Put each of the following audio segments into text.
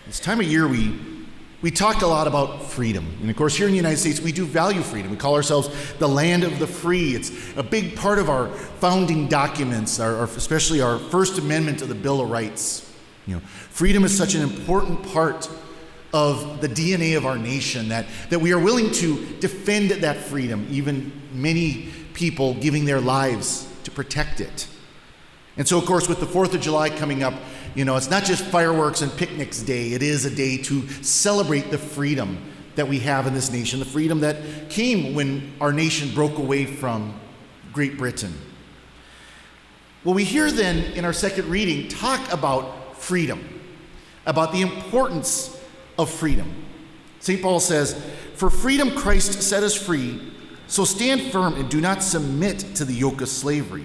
This time of year, we talk a lot about freedom. And of course, here in the United States, we do value freedom. We call ourselves the land of the free. It's a big part of our founding documents, especially our First Amendment to the Bill of Rights. Freedom is such an important part of the DNA of our nation that we are willing to defend that freedom, even many people giving their lives to protect it. And so, of course, with the 4th of July coming up, it's not just fireworks and picnics day. It is a day to celebrate the freedom that we have in this nation, the freedom that came when our nation broke away from Great Britain. Well, we hear then in our second reading talk about freedom, about the importance of freedom. St. Paul says, "For freedom Christ set us free, so stand firm and do not submit to the yoke of slavery."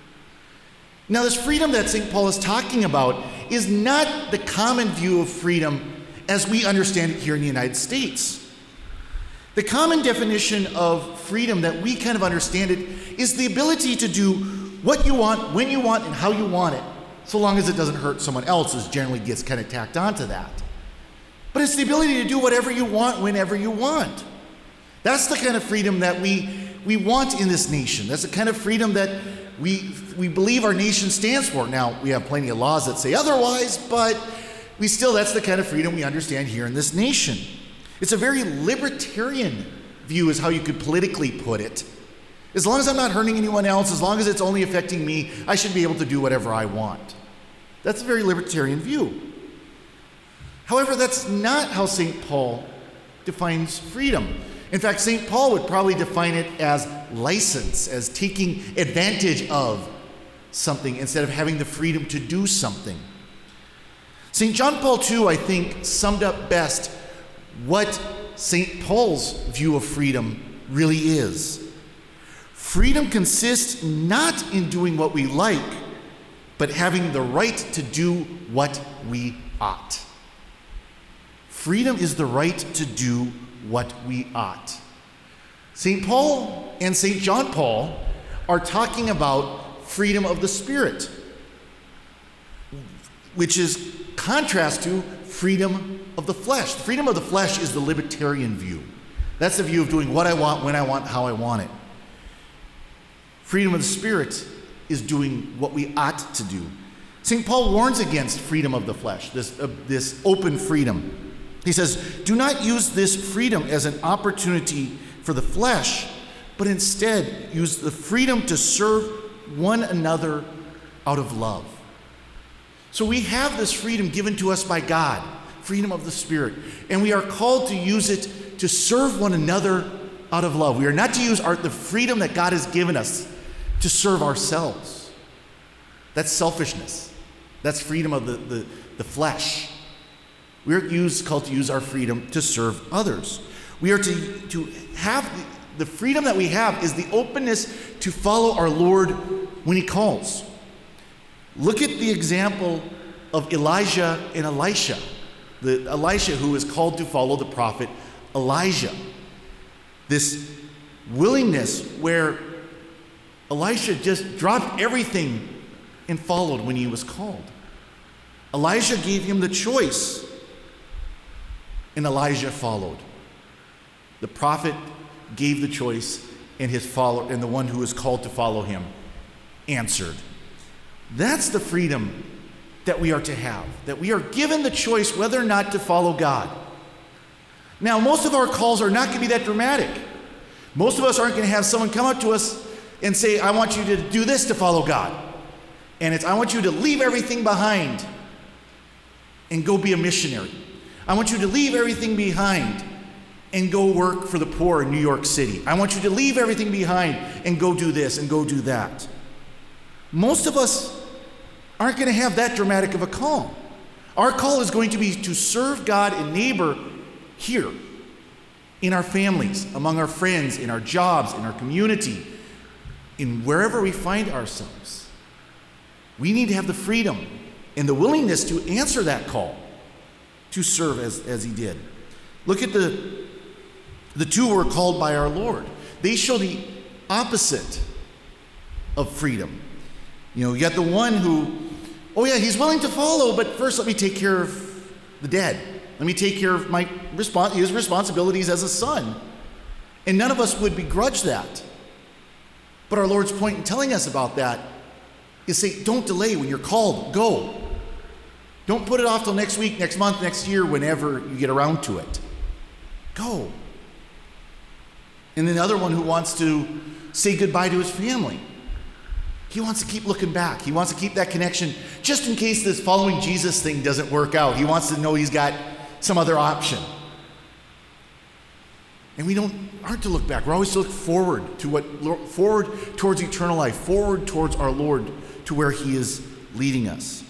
Now, this freedom that St. Paul is talking about is not the common view of freedom as we understand it here in the United States. The common definition of freedom that we kind of understand it is the ability to do what you want, when you want, and how you want it, so long as it doesn't hurt someone else, as generally gets kind of tacked onto that. But it's the ability to do whatever you want, whenever you want. That's the kind of freedom that we want in this nation. That's the kind of freedom that we believe our nation stands for. Now, we have plenty of laws that say otherwise, but that's the kind of freedom we understand here in this nation. It's a very libertarian view is how you could politically put it. As long as I'm not hurting anyone else, as long as it's only affecting me, I should be able to do whatever I want. That's a very libertarian view. However, that's not how St. Paul defines freedom. In fact, St. Paul would probably define it as license, as taking advantage of something instead of having the freedom to do something. St. John Paul II, I think, summed up best what St. Paul's view of freedom really is. Freedom consists not in doing what we like, but having the right to do what we ought. Freedom is the right to do what we ought. St. Paul and St. John Paul are talking about freedom of the spirit, which is contrast to freedom of the flesh. Freedom of the flesh is the libertarian view. That's the view of doing what I want, when I want, how I want it. Freedom of the spirit is doing what we ought to do. St. Paul warns against freedom of the flesh, this open freedom. He says, "Do not use this freedom as an opportunity for the flesh, but instead use the freedom to serve one another out of love." So we have this freedom given to us by God, freedom of the Spirit, and we are called to use it to serve one another out of love. We are not to use the freedom that God has given us to serve ourselves. That's selfishness. That's freedom of the flesh. We're called to use our freedom to serve others. We are to have the freedom that we have is the openness to follow our Lord when He calls. Look at the example of Elijah and Elisha. Elisha who is called to follow the prophet Elijah. This willingness where Elisha just dropped everything and followed when he was called. Elijah gave him the choice, and Elijah followed. The prophet gave the choice, and the one who was called to follow him answered. That's the freedom that we are to have, that we are given the choice whether or not to follow God. Now, most of our calls are not going to be that dramatic. Most of us aren't going to have someone come up to us and say, "I want you to do this to follow God." And I want you to leave everything behind and go be a missionary. I want you to leave everything behind and go work for the poor in New York City. I want you to leave everything behind and go do this and go do that. Most of us aren't going to have that dramatic of a call. Our call is going to be to serve God and neighbor here, in our families, among our friends, in our jobs, in our community, in wherever we find ourselves. We need to have the freedom and the willingness to answer that call, to serve as he did. Look at the two who were called by our Lord. They show the opposite of freedom. You got the one who, he's willing to follow, but first let me take care of the dead. Let me take care of his responsibilities as a son. And none of us would begrudge that. But our Lord's point in telling us about that is say, don't delay when you're called. Go. Don't put it off till next week, next month, next year, whenever you get around to it. Go. And then the other one who wants to say goodbye to his family. He wants to keep looking back. He wants to keep that connection just in case this following Jesus thing doesn't work out. He wants to know he's got some other option. And we aren't to look back. We're always to look forward towards eternal life, forward towards our Lord, to where he is leading us.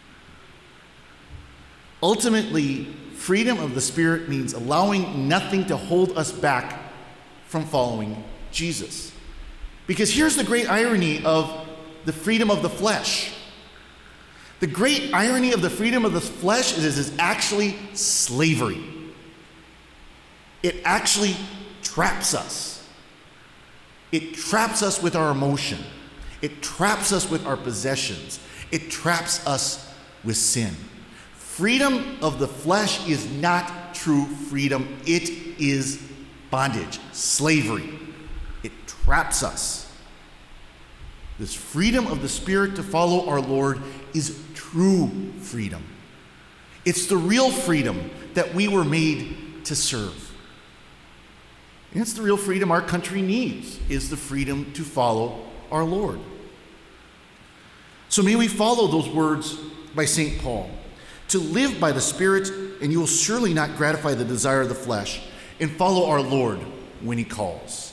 Ultimately, freedom of the Spirit means allowing nothing to hold us back from following Jesus. Because here's the great irony of the freedom of the flesh. The great irony of the freedom of the flesh is it's actually slavery. It actually traps us. It traps us with our emotion. It traps us with our possessions. It traps us with sin. Freedom of the flesh is not true freedom. It is bondage, slavery. It traps us. This freedom of the Spirit to follow our Lord is true freedom. It's the real freedom that we were made to serve. And it's the real freedom our country needs, is the freedom to follow our Lord. So may we follow those words by St. Paul. To live by the Spirit, and you will surely not gratify the desire of the flesh, and follow our Lord when he calls.